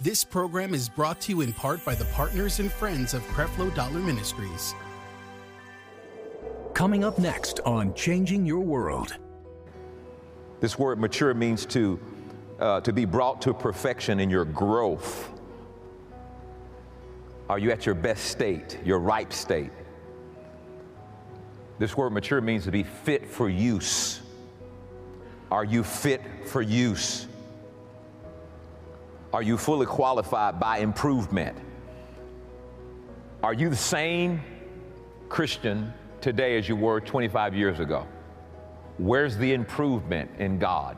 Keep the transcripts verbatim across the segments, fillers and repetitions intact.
This program is brought to you in part by the partners and friends of Creflo Dollar Ministries. Coming up next on Changing Your World. This word mature means to, uh, to be brought to perfection in your growth. Are you at your best state, your ripe state? This word mature means to be fit for use. Are you fit for use? Are you fully qualified by improvement? Are you the same Christian today as you were twenty-five years ago? Where's the improvement in God?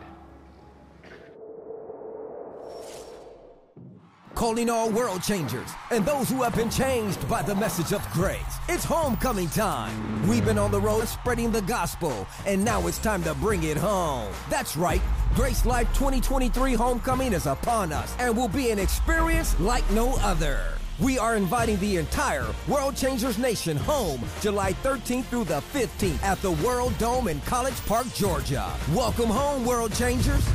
Calling all world changers and those who have been changed by the message of grace. It's homecoming time. We've been on the road spreading the gospel, and now it's time to bring it home. That's right. Grace Life twenty twenty-three Homecoming is upon us and will be an experience like no other. We are inviting the entire World Changers Nation home July thirteenth through the fifteenth at the World Dome in College Park, Georgia. Welcome home, World Changers.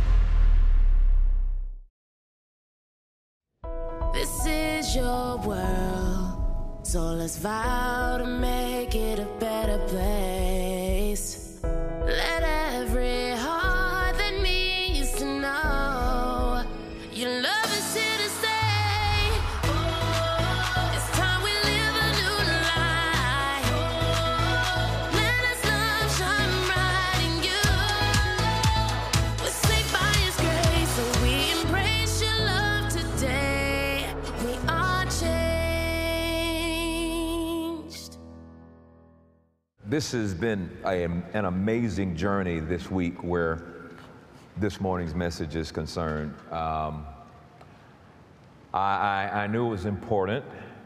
This is your world, so let's vow to make it a better place. Let every heart that needs to know your love is here to stay. Oh, it's time we live a new life. Oh, let us love shine bright in you. We're saved by His grace, so we embrace your love today. We are changed. This has been a, an amazing journey this week where this morning's message is concerned. Um, I, I, I knew it was important.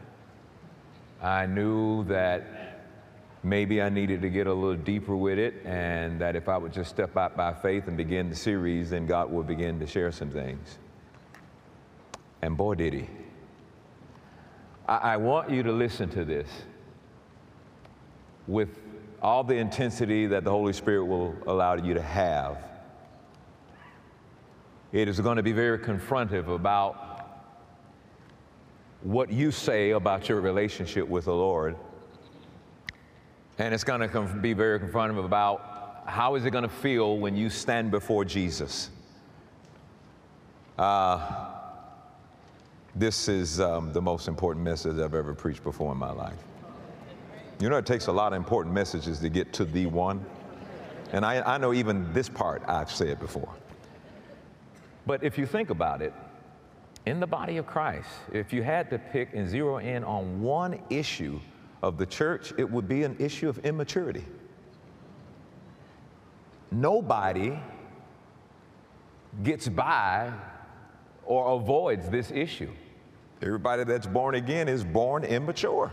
I knew that maybe I needed to get a little deeper with it, and that if I would just step out by faith and begin the series, then God would begin to share some things. And boy, did He. I, I want you to listen to this with all the intensity that the Holy Spirit will allow you to have. It is going to be very confrontive about what you say about your relationship with the Lord. And it's going to be very confrontive about how is it going to feel when you stand before Jesus. Uh, this is um, the most important message I've ever preached before in my life. You know, it takes a lot of important messages to get to the one. And I, I know even this part I've said before. But if you think about it, in the body of Christ, if you had to pick and zero in on one issue of the church, it would be an issue of immaturity. Nobody gets by or avoids this issue. Everybody that's born again is born immature.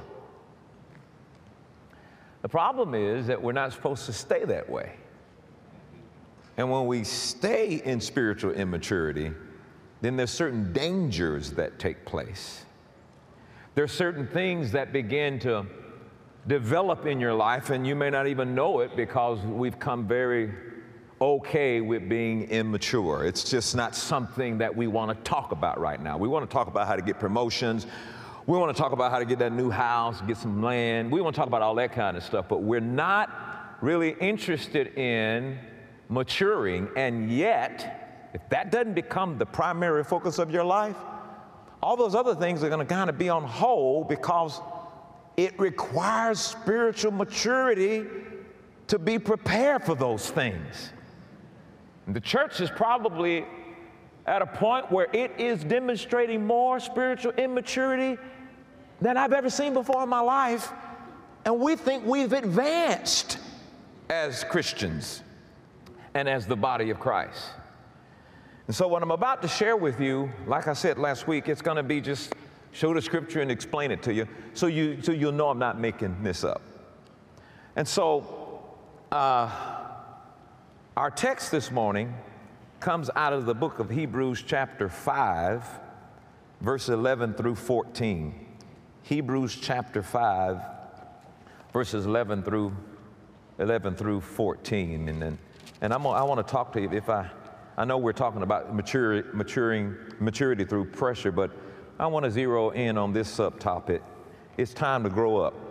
The problem is that we're not supposed to stay that way. And when we stay in spiritual immaturity, then there's certain dangers that take place. There's certain things that begin to develop in your life, and you may not even know it because we've come very okay with being immature. It's just not something that we want to talk about right now. We want to talk about how to get promotions. We want to talk about how to get that new house, get some land. We want to talk about all that kind of stuff, but we're not really interested in maturing. And yet, if that doesn't become the primary focus of your life, all those other things are going to kind of be on hold because it requires spiritual maturity to be prepared for those things. And the church is probably at a point where it is demonstrating more spiritual immaturity than I've ever seen before in my life. And we think we've advanced as Christians and as the body of Christ. And so what I'm about to share with you, like I said last week, it's going to be just show the scripture and explain it to you so, you, so you'll know I'm not making this up. And so uh, our text this morning comes out of the book of Hebrews chapter five, verse eleven through fourteen. Hebrews chapter five, verses eleven through eleven through fourteen. And then, and I'm, I want to talk to you. If I, I know we're talking about mature, maturing, maturity through pressure, but I want to zero in on this subtopic. It's time to grow up.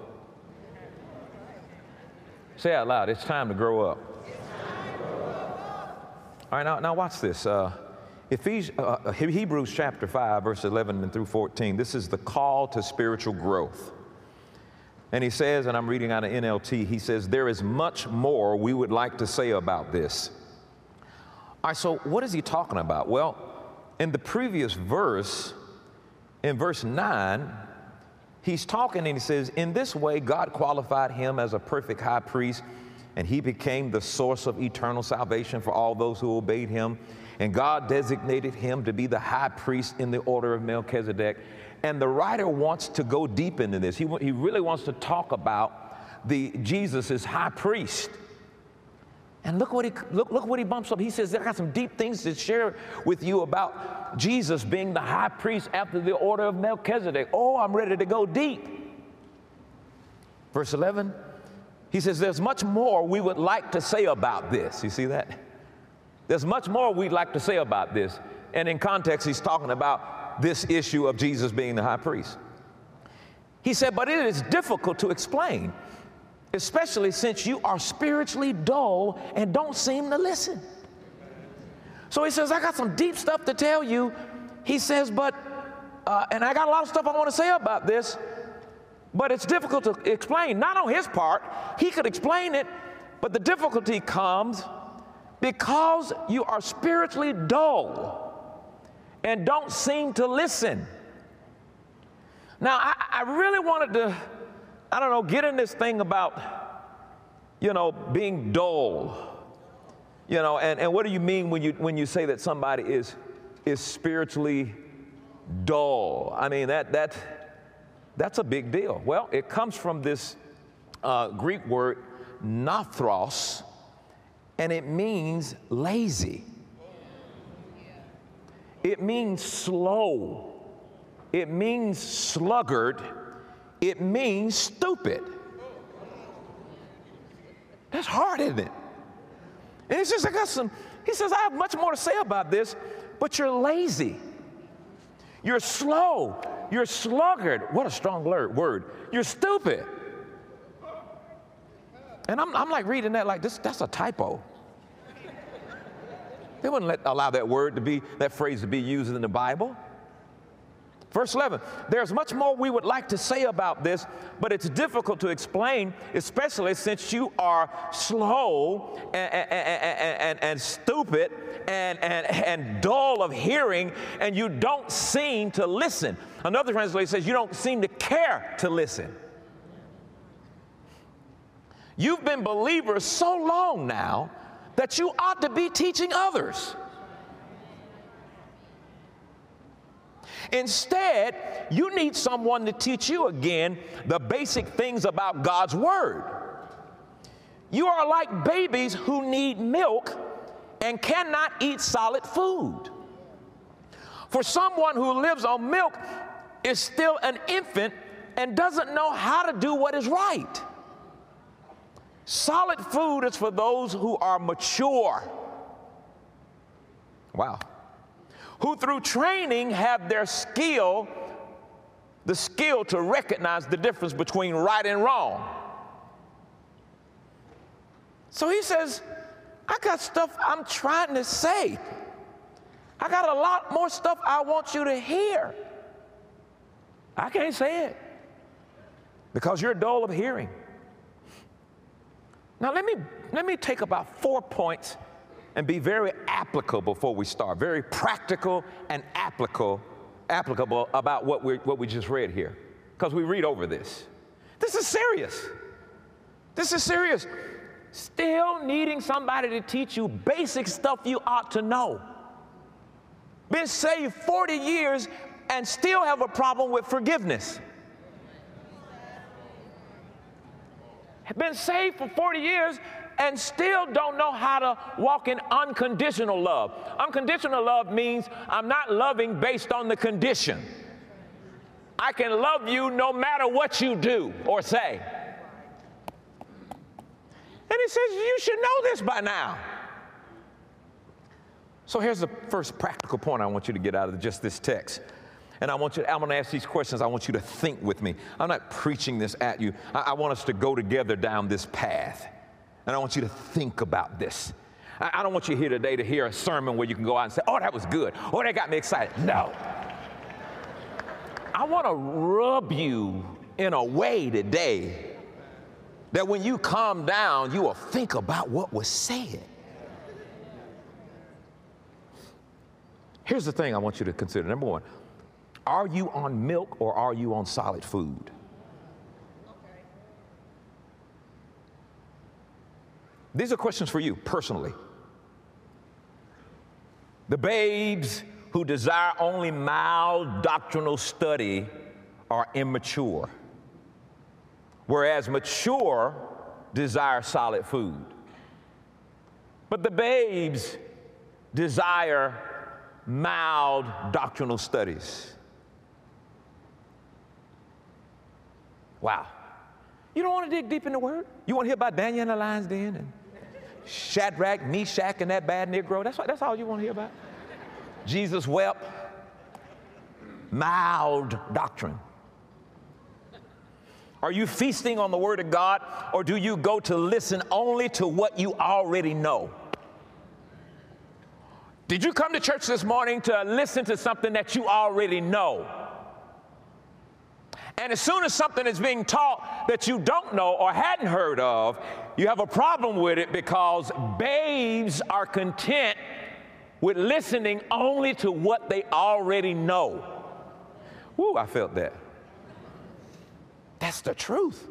Say out loud, it's time to grow up. All right, now, now watch this. Uh, Ephes- uh, Hebrews chapter five, verse eleven and through fourteen. This is the call to spiritual growth. And he says, and I'm reading out of N L T, he says, there is much more we would like to say about this. All right, so what is he talking about? Well, in the previous verse, in verse nine, he's talking and he says, in this way, God qualified him as a perfect high priest, and he became the source of eternal salvation for all those who obeyed him. And God designated him to be the high priest in the order of Melchizedek. And the writer wants to go deep into this. He, he really wants to talk about the Jesus as high priest. And look what he look, look what he bumps up. He says, I got some deep things to share with you about Jesus being the high priest after the order of Melchizedek. Oh, I'm ready to go deep. Verse eleven, he says, there's much more we would like to say about this. You see that? There's much more we'd like to say about this. And in context, he's talking about this issue of Jesus being the high priest. He said, but it is difficult to explain, especially since you are spiritually dull and don't seem to listen. So he says, I got some deep stuff to tell you. He says, but, uh, and I got a lot of stuff I want to say about this, but it's difficult to explain. Not on his part. He could explain it, but the difficulty comes because you are spiritually dull and don't seem to listen. Now, I, I really wanted to, I don't know, get in this thing about, you know, being dull. You know, and, and what do you mean when you when you say that somebody is is spiritually dull? I mean, that that that's a big deal. Well, it comes from this uh, Greek word nathros, and it means lazy. It means slow. It means sluggard. It means stupid. That's hard, isn't it? And he says, I got some, he says, I have much more to say about this, but you're lazy. You're slow. You're sluggard. What a strong word. You're stupid. And I'm, I'm like reading that like this, that's a typo. They wouldn't let, allow that word to be, that phrase to be used in the Bible. Verse eleven, there's much more we would like to say about this, but it's difficult to explain, especially since you are slow and, and, and, and, and stupid and, and, and dull of hearing, and you don't seem to listen. Another translation says you don't seem to care to listen. You've been believers so long now that you ought to be teaching others. Instead, you need someone to teach you again the basic things about God's Word. You are like babies who need milk and cannot eat solid food. For someone who lives on milk is still an infant and doesn't know how to do what is right. Solid food is for those who are mature. Wow. Who through training have their skill, the skill to recognize the difference between right and wrong. So he says, I got stuff I'm trying to say. I got a lot more stuff I want you to hear. I can't say it because you're dull of hearing. Now let me, let me take about four points and be very applicable before we start, very practical and applicable, applicable about what we what we just read here, because we read over this. This is serious. This is serious. Still needing somebody to teach you basic stuff you ought to know. Been saved forty years and still have a problem with forgiveness. Been saved for forty years and still don't know how to walk in unconditional love. Unconditional love means I'm not loving based on the condition. I can love you no matter what you do or say. And he says, you should know this by now. So here's the first practical point I want you to get out of just this text. And I want you to, I'm going to ask these questions. I want you to think with me. I'm not preaching this at you. I, I want us to go together down this path. And I want you to think about this. I, I don't want you here today to hear a sermon where you can go out and say, oh, that was good. Oh, that got me excited. No. I want to rub you in a way today that when you calm down, you will think about what was said. Here's the thing I want you to consider. Number one, are you on milk or are you on solid food? Okay. These are questions for you personally. The babes who desire only mild doctrinal study are immature, whereas mature desire solid food. But the babes desire mild doctrinal studies. Wow. You don't want to dig deep in the Word? You want to hear about Daniel and the lion's den and Shadrach, Meshach, and that bad Negro? That's, what, that's all you want to hear about? Jesus wept. Mild doctrine. Are you feasting on the Word of God, or do you go to listen only to what you already know? Did you come to church this morning to listen to something that you already know? And as soon as something is being taught that you don't know or hadn't heard of, you have a problem with it because babes are content with listening only to what they already know. Woo, I felt that. That's the truth.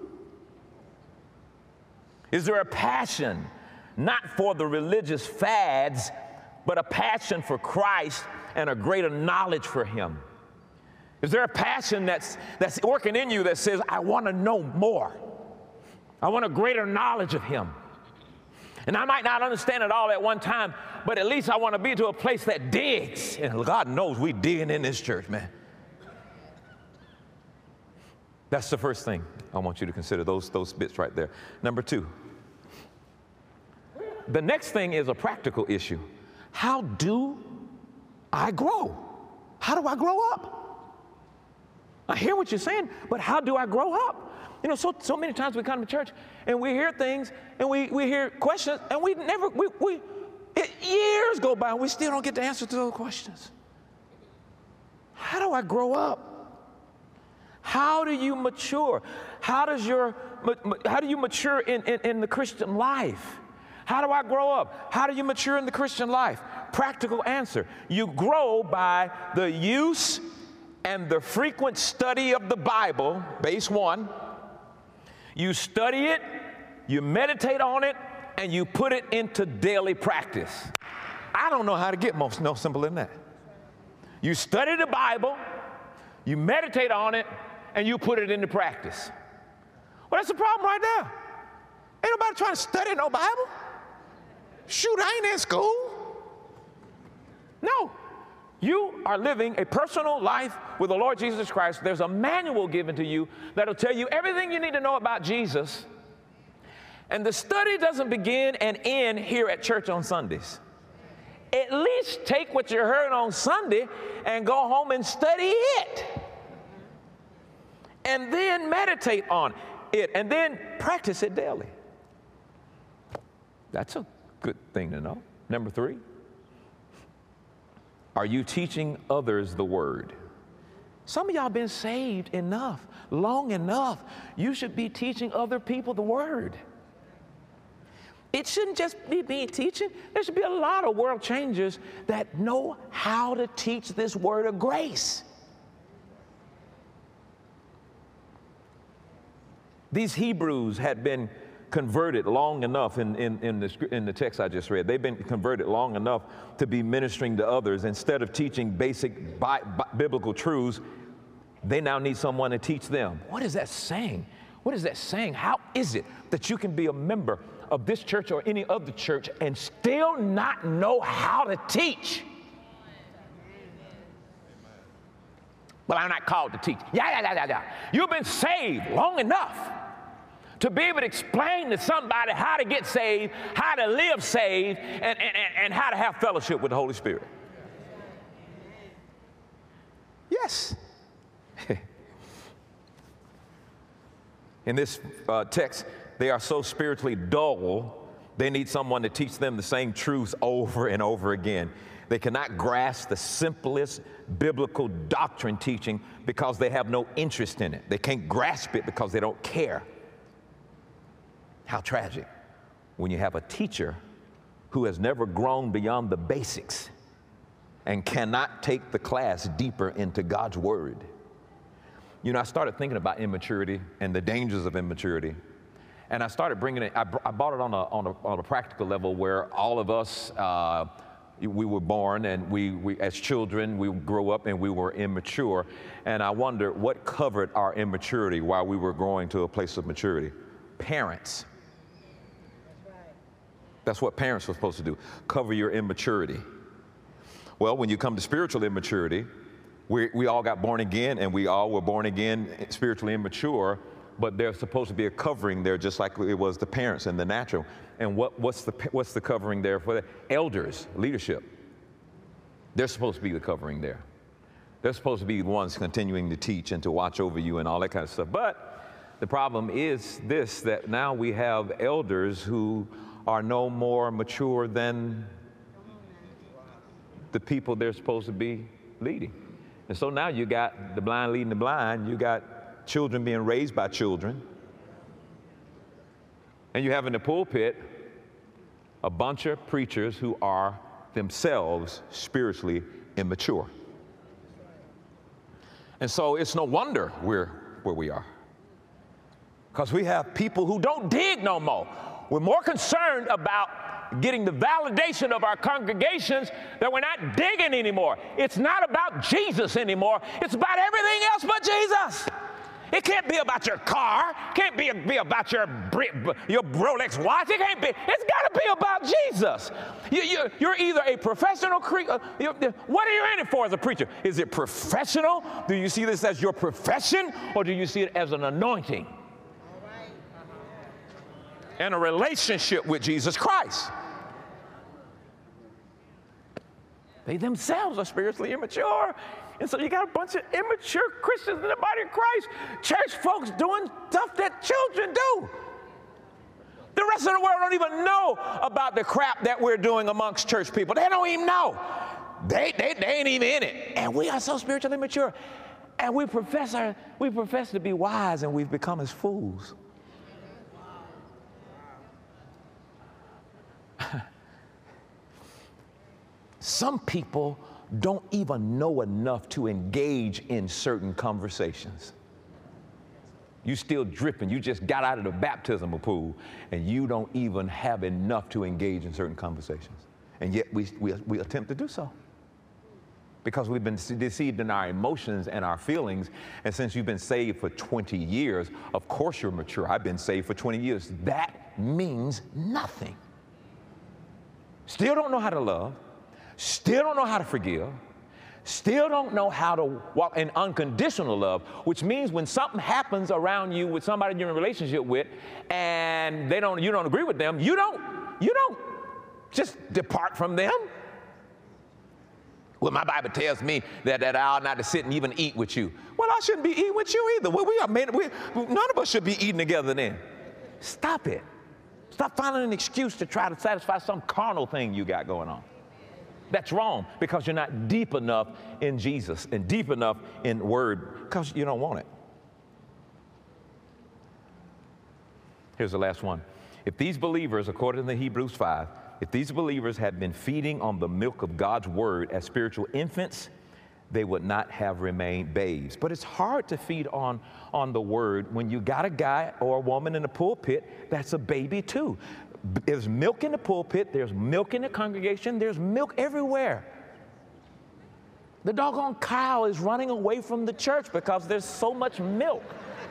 Is there a passion, not for the religious fads, but a passion for Christ and a greater knowledge for Him? Is there a passion that's, that's working in you that says, I want to know more. I want a greater knowledge of Him. And I might not understand it all at one time, but at least I want to be to a place that digs. And God knows we digging in this church, man. That's the first thing I want you to consider, those, those bits right there. Number two, the next thing is a practical issue. How do I grow? How do I grow up? I hear what you're saying, but how do I grow up? You know, so, so many times we come to church and we hear things and we, we hear questions and we never, we, we it, years go by and we still don't get the answer to those questions. How do I grow up? How do you mature? How does your, how do you mature in, in, in the Christian life? How do I grow up? How do you mature in the Christian life? Practical answer. You grow by the use and the frequent study of the Bible, base one. You study it, you meditate on it, and you put it into daily practice. I don't know how to get more no simpler than that. You study the Bible, you meditate on it, and you put it into practice. Well, that's the problem right there. Ain't nobody trying to study no Bible. Shoot, I ain't in school. No. You are living a personal life with the Lord Jesus Christ. There's a manual given to you that'll tell you everything you need to know about Jesus. And the study doesn't begin and end here at church on Sundays. At least take what you heard on Sunday and go home and study it. And then meditate on it. And then practice it daily. That's a good thing to know. Number three. Are you teaching others the Word? Some of y'all been saved enough, long enough. You should be teaching other people the Word. It shouldn't just be me teaching. There should be a lot of world changers that know how to teach this word of grace. These Hebrews had been converted long enough in, in, in, the, in the text I just read. They've been converted long enough to be ministering to others. Instead of teaching basic bi bi biblical truths, they now need someone to teach them. What is that saying? What is that saying? How is it that you can be a member of this church or any other church and still not know how to teach? Well, I'm not called to teach. Yeah, yeah, yeah, yeah, yeah. You've been saved long enough to be able to explain to somebody how to get saved, how to live saved, and, and, and how to have fellowship with the Holy Spirit. Yes. In this uh, text, they are so spiritually dull, they need someone to teach them the same truths over and over again. They cannot grasp the simplest biblical doctrine teaching because they have no interest in it. They can't grasp it because they don't care. How tragic when you have a teacher who has never grown beyond the basics and cannot take the class deeper into God's Word. You know, I started thinking about immaturity and the dangers of immaturity. And I started bringing it, I, I brought it on a, on, a, on a practical level where all of us, uh, we were born and we, we, as children, we grew up and we were immature. And I wonder what covered our immaturity while we were growing to a place of maturity. Parents. That's what parents were supposed to do, cover your immaturity. Well, when you come to spiritual immaturity, we, we all got born again and we all were born again spiritually immature, but there's supposed to be a covering there just like it was the parents and the natural. And what, what's, the, what's the covering there for the elders, leadership? They're supposed to be the covering there. They're supposed to be the ones continuing to teach and to watch over you and all that kind of stuff. But the problem is this, that now we have elders who are no more mature than the people they're supposed to be leading. And so now you got the blind leading the blind, you got children being raised by children, and you have in the pulpit a bunch of preachers who are themselves spiritually immature. And so it's no wonder we're where we are, because we have people who don't dig no more. We're more concerned about getting the validation of our congregations that we're not digging anymore. It's not about Jesus anymore. It's about everything else but Jesus. It can't be about your car. It can't be, be about your, your Rolex watch. It can't be. It's got to be about Jesus. You, you, you're either a professional creature. What are you in it for as a preacher? Is it professional? Do you see this as your profession, or do you see it as an anointing and a relationship with Jesus Christ? They themselves are spiritually immature. And so you got a bunch of immature Christians in the body of Christ, church folks doing stuff that children do. The rest of the world don't even know about the crap that we're doing amongst church people. They don't even know. They, they, they ain't even in it. And we are so spiritually mature. And we profess, our, we profess to be wise, and we've become as fools. Some people don't even know enough to engage in certain conversations. You still dripping. You just got out of the baptismal pool, and you don't even have enough to engage in certain conversations. And yet we, we, we attempt to do so because we've been deceived in our emotions and our feelings. And since you've been saved for twenty years, of course you're mature. I've been saved for twenty years. That means nothing. Still don't know how to love. Still don't know how to forgive, still don't know how to walk in unconditional love, which means when something happens around you with somebody you're in a relationship with and they don't, you don't agree with them, you don't, you don't just depart from them. Well, my Bible tells me that, that I ought not to sit and even eat with you. Well, I shouldn't be eating with you either. Well, we are made, we, none of us should be eating together then. Stop it. Stop finding an excuse to try to satisfy some carnal thing you got going on. That's wrong, because you're not deep enough in Jesus and deep enough in Word, because you don't want it. Here's the last one. If these believers, according to Hebrews five, if these believers had been feeding on the milk of God's Word as spiritual infants, they would not have remained babes. But it's hard to feed on, on the Word when you got a guy or a woman in the pulpit that's a baby too. There's milk in the pulpit, there's milk in the congregation, there's milk everywhere. The doggone cow is running away from the church because there's so much milk.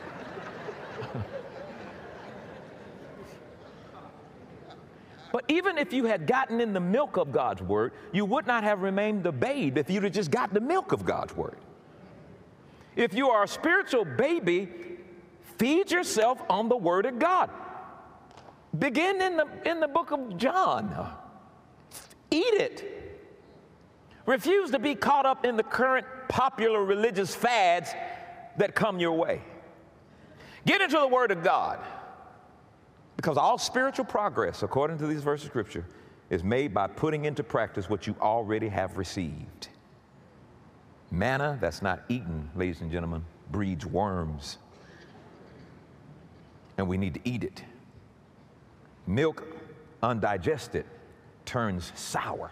But even if you had gotten in the milk of God's Word, you would not have remained the babe if you'd have just got the milk of God's Word. If you are a spiritual baby, Feed yourself on the Word of God. Begin in the, in the book of John. Eat it. Refuse to be caught up in the current popular religious fads that come your way. Get into the Word of God. Because all spiritual progress, according to these verses of Scripture, is made by putting into practice what you already have received. Manna that's not eaten, ladies and gentlemen, breeds worms. And we need to eat it. Milk undigested turns sour.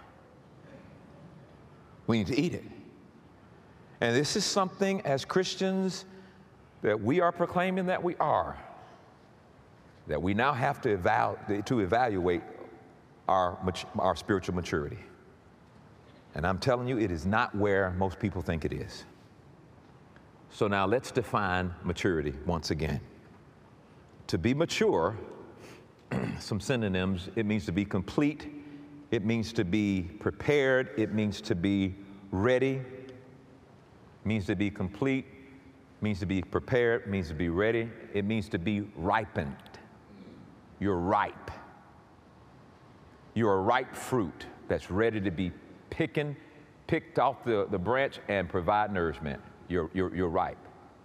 We need to eat it. And this is something as Christians that we are proclaiming that we are, that we now have to, eval to evaluate our, our spiritual maturity. And I'm telling you, it is not where most people think it is. So now let's define maturity once again. To be mature, some synonyms, it means to be complete, it means to be prepared, it means to be ready, it means to be complete, it means to be prepared, it means to be ready, it means to be ripened. You're ripe. You're a ripe fruit that's ready to be picking, picked off the, the branch and provide nourishment. You're, you're, you're ripe.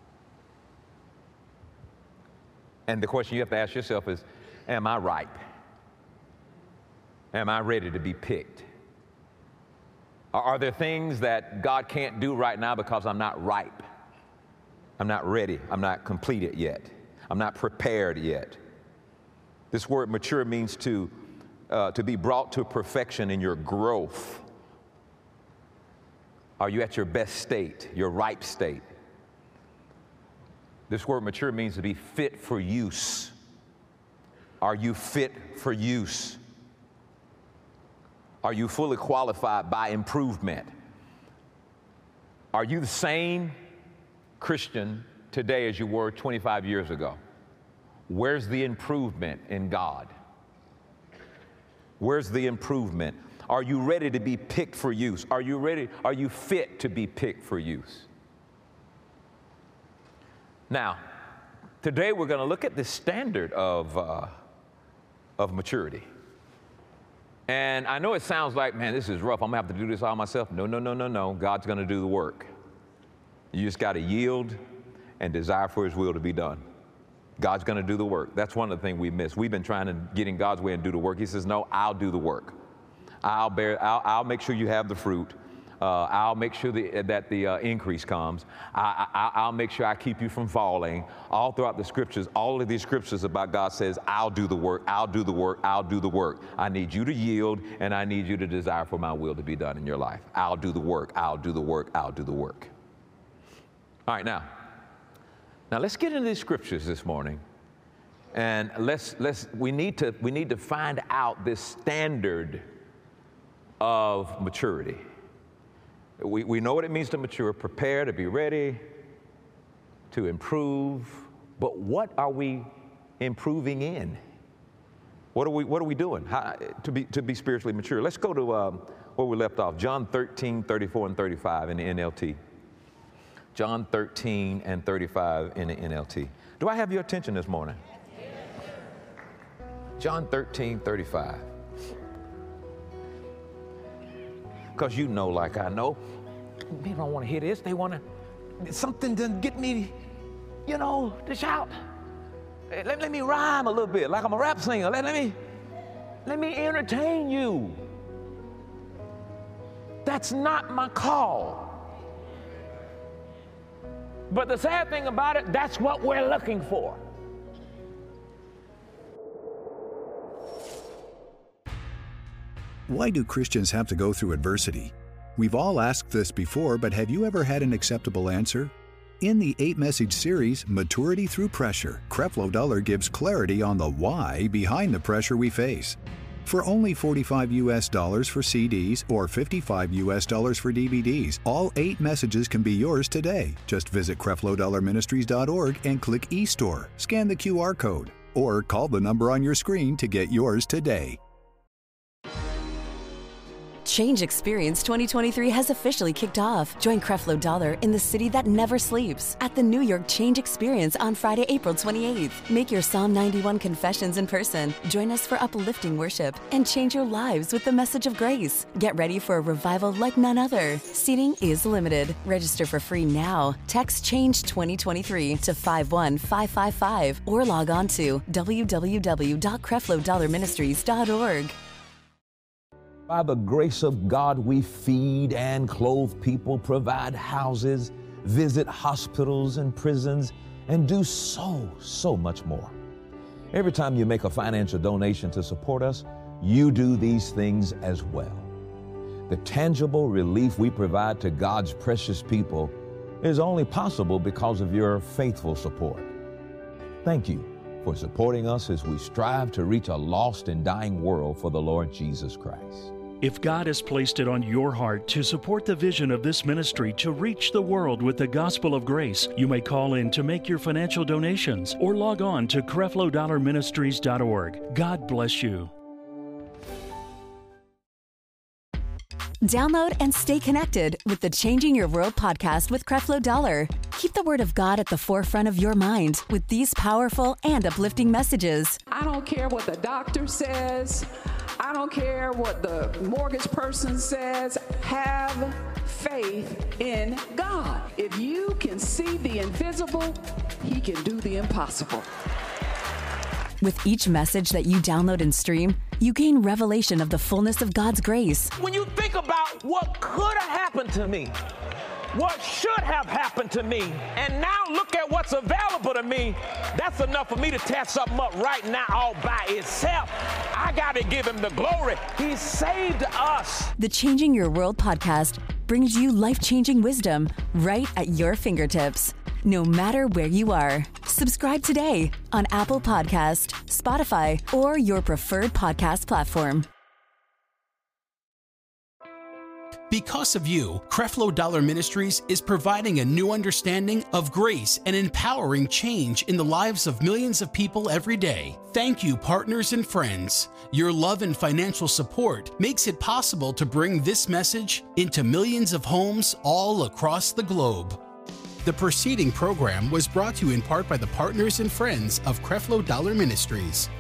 And the question you have to ask yourself is, am I ripe? Am I ready to be picked? Are, are there things that God can't do right now because I'm not ripe? I'm not ready. I'm not completed yet. I'm not prepared yet. This word mature means to, uh, to be brought to perfection in your growth. Are you at your best state, your ripe state? This word mature means to be fit for use. Are you fit for use? Are you fully qualified by improvement? Are you the same Christian today as you were twenty-five years ago? Where's the improvement in God? Where's the improvement? Are you ready to be picked for use? Are you ready? Are you fit to be picked for use? Now, today we're going to look at the standard of, uh, of maturity. And I know it sounds like, man, this is rough. I'm going to have to do this all myself. No, no, no, no, no. God's going to do the work. You just got to yield and desire for His will to be done. God's going to do the work. That's one of the things we miss. We've been trying to get in God's way and do the work. He says, no, I'll do the work. I'll bear, I'll, I'll make sure you have the fruit. Uh, I'll make sure the, that the uh, increase comes. I, I, I'll make sure I keep you from falling. All throughout the scriptures, all of these scriptures about God says, I'll do the work, I'll do the work, I'll do the work. I need you to yield, and I need you to desire for my will to be done in your life. I'll do the work, I'll do the work, I'll do the work. All right, now, now let's get into these scriptures this morning. And let's, let's, we need to, we need to find out this standard of maturity. We, we know what it means to mature, prepare, to be ready, to improve, but what are we improving in? What are we, what are we doing How, to, be, to be spiritually mature? Let's go to um, where we left off, John thirteen, thirty-four and thirty-five in the N L T. John thirteen and thirty-five in the N L T. Do I have your attention this morning? John thirteen, thirty-five. Because you know, like I know, people don't want to hear this. They want to, something to get me, you know, to shout. Let, let me rhyme a little bit, like I'm a rap singer. Let, let me, let me entertain you. That's not my call. But the sad thing about it, that's what we're looking for. Why do Christians have to go through adversity? We've all asked this before, but have you ever had an acceptable answer? In the eight-message series, Maturity Through Pressure, Creflo Dollar gives clarity on the why behind the pressure we face. For only forty-five U S dollars for C Ds or fifty-five U S dollars for D V Ds, all eight messages can be yours today. Just visit Creflo Dollar Ministries dot org and click eStore, scan the Q R code, or call the number on your screen to get yours today. Change Experience twenty twenty-three has officially kicked off. Join Creflo Dollar in the city that never sleeps at the New York Change Experience on Friday, April twenty-eighth. Make your Psalm ninety-one confessions in person. Join us for uplifting worship and change your lives with the message of grace. Get ready for a revival like none other. Seating is limited. Register for free now. Text Change twenty twenty-three to five one five five five or log on to w w w dot creflo dollar ministries dot org. By the grace of God, we feed and clothe people, provide houses, visit hospitals and prisons, and do so, so much more. Every time you make a financial donation to support us, you do these things as well. The tangible relief we provide to God's precious people is only possible because of your faithful support. Thank you for supporting us as we strive to reach a lost and dying world for the Lord Jesus Christ. If God has placed it on your heart to support the vision of this ministry to reach the world with the gospel of grace, you may call in to make your financial donations or log on to creflo dollar ministries dot org. God bless you. Download and stay connected with the Changing Your World podcast with Creflo Dollar. Keep the Word of God at the forefront of your mind with these powerful and uplifting messages. I don't care what the doctor says. I don't care what the mortgage person says. Have faith in God. If you can see the invisible, He can do the impossible. With each message that you download and stream, you gain revelation of the fullness of God's grace. When you think about what could have happened to me, what should have happened to me, and now look at what's available to me, that's enough for me to tear something up right now all by itself. I got to give Him the glory. He saved us. The Changing Your World podcast brings you life-changing wisdom right at your fingertips, no matter where you are. Subscribe today on Apple Podcast, Spotify, or your preferred podcast platform. Because of you, Creflo Dollar Ministries is providing a new understanding of grace and empowering change in the lives of millions of people every day. Thank you, partners and friends. Your love and financial support makes it possible to bring this message into millions of homes all across the globe. The preceding program was brought to you in part by the partners and friends of Creflo Dollar Ministries.